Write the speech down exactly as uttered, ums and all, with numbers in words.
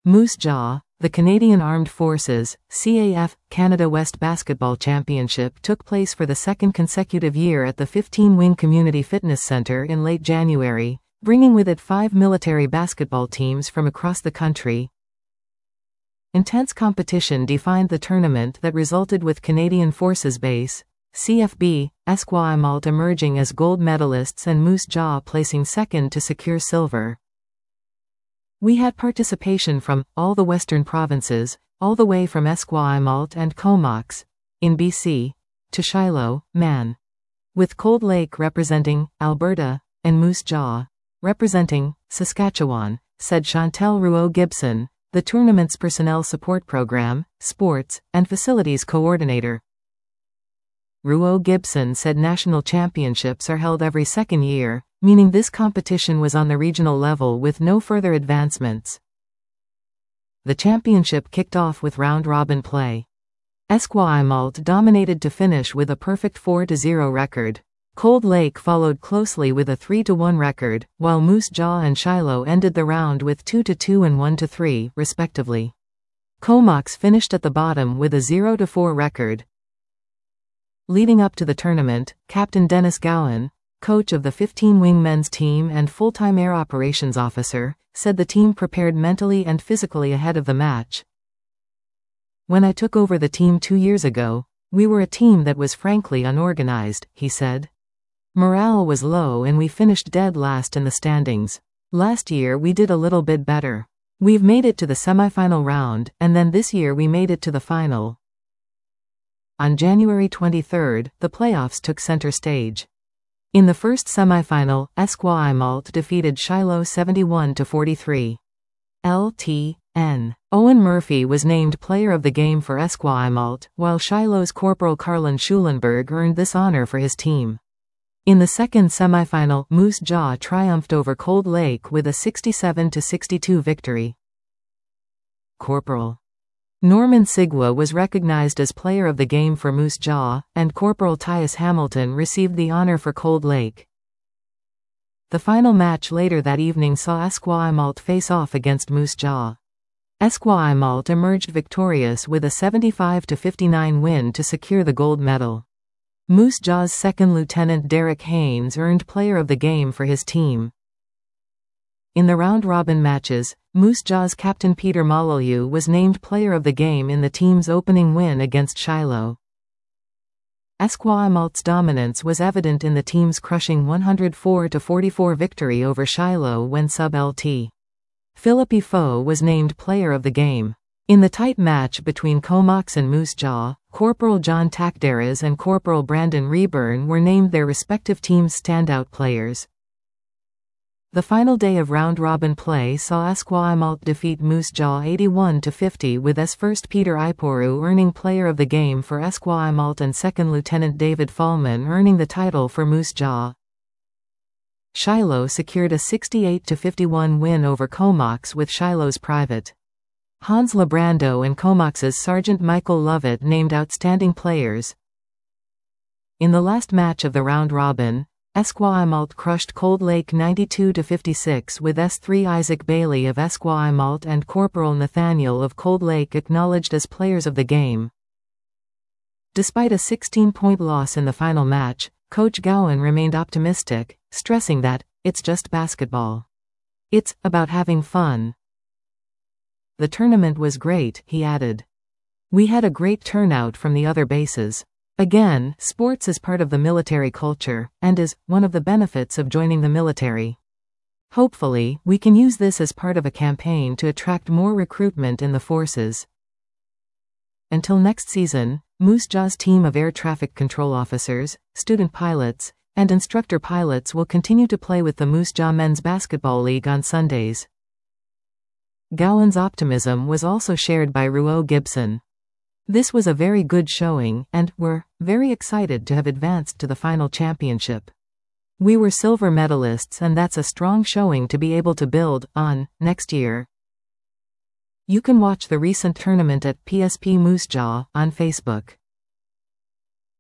Moose Jaw, the Canadian Armed Forces C A F Canada West Basketball Championship took place for the second consecutive year at the fifteen wing Community Fitness Centre in late January, bringing with it five military basketball teams from across the country. Intense competition defined the tournament that resulted with Canadian Forces Base C F B, Esquimalt emerging as gold medalists and Moose Jaw placing second to secure silver. We had participation from all the western provinces, all the way from Esquimalt and Comox, in B C, to Shiloh, Man. With Cold Lake representing Alberta, and Moose Jaw representing Saskatchewan, said Chantel Rouault-Gibson, the tournament's Personnel Support Program, Sports, and Facilities Coordinator. Rouault-Gibson said national championships are held every second year, meaning this competition was on the regional level with no further advancements. The championship kicked off with round-robin play. Esquimalt dominated to finish with a perfect four to zero record. Cold Lake followed closely with a three to one record, while Moose Jaw and Shiloh ended the round with two to two and one to three, respectively. Comox finished at the bottom with a zero to four record. Leading up to the tournament, Captain Dennis Gowan, coach of the fifteen wing men's team and full-time air operations officer, said the team prepared mentally and physically ahead of the match. When I took over the team two years ago, we were a team that was frankly unorganized, he said. Morale was low and we finished dead last in the standings. Last year we did a little bit better. We've made it to the semifinal round, and then this year we made it to the final. On January twenty-third, the playoffs took center stage. In the first semifinal, Esquimalt defeated Shiloh seventy-one to forty-three. L T N. Owen Murphy was named Player of the Game for Esquimalt, while Shiloh's Corporal Carlin Schulenberg earned this honor for his team. In the second semifinal, Moose Jaw triumphed over Cold Lake with a sixty-seven to sixty-two victory. Corporal Norman Sigwa was recognized as Player of the Game for Moose Jaw, and Corporal Tyus Hamilton received the honor for Cold Lake. The final match later that evening saw Esquimalt face off against Moose Jaw. Esquimalt emerged victorious with a seventy-five to fifty-nine win to secure the gold medal. Moose Jaw's second lieutenant Derek Haynes earned Player of the Game for his team. In the round-robin matches, Moose Jaw's captain Peter Molyneux was named Player of the Game in the team's opening win against Shiloh. Esquimalt's dominance was evident in the team's crushing one hundred four to forty-four victory over Shiloh when sub-L T. Philippi Foe was named Player of the Game. In the tight match between Comox and Moose Jaw, Corporal John Takdaras and Corporal Brandon Reburn were named their respective teams' standout players. The final day of round-robin play saw Esquimalt defeat Moose Jaw eighty-one to fifty with S first Peter Iporu earning Player of the Game for Esquimalt and second Lieutenant David Fallman earning the title for Moose Jaw. Shiloh secured a sixty-eight to fifty-one win over Comox with Shiloh's Private Hans Lebrando and Comox's Sergeant Michael Lovett named outstanding players. In the last match of the round-robin, Esquimalt crushed Cold Lake ninety-two to fifty-six with S three Isaac Bailey of Esquimalt and Corporal Nathaniel of Cold Lake acknowledged as players of the game. Despite a sixteen-point loss in the final match, Coach Gowan remained optimistic, stressing that, "It's just basketball. It's about having fun." The tournament was great, he added. We had a great turnout from the other bases. Again, sports is part of the military culture, and is one of the benefits of joining the military. Hopefully, we can use this as part of a campaign to attract more recruitment in the forces. Until next season, Moose Jaw's team of air traffic control officers, student pilots, and instructor pilots will continue to play with the Moose Jaw Men's Basketball League on Sundays. Gowan's optimism was also shared by Rouault-Gibson. This was a very good showing, and we're very excited to have advanced to the final championship. We were silver medalists, and that's a strong showing to be able to build on next year. You can watch the recent tournament at P S P Moose Jaw on Facebook.